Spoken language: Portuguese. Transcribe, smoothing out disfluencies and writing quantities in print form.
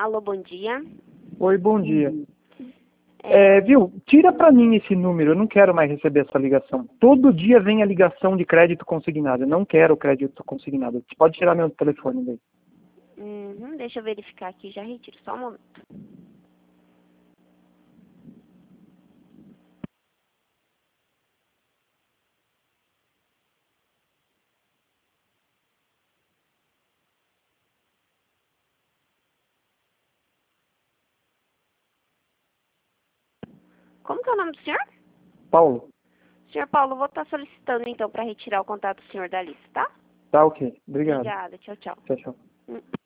Alô, bom dia. Oi, bom dia. Viu? Tira pra mim esse número, eu não quero mais receber essa ligação. Todo dia vem a ligação de crédito consignado, eu não quero crédito consignado. Você pode tirar meu telefone daí. Deixa eu verificar aqui, já retiro, só um momento. Como que é o nome do senhor? Paulo, Senhor Paulo, vou estar solicitando então para retirar o contato do senhor da lista, tá? tá ok. Obrigado. Obrigada, tchau, tchau. Tchau, tchau.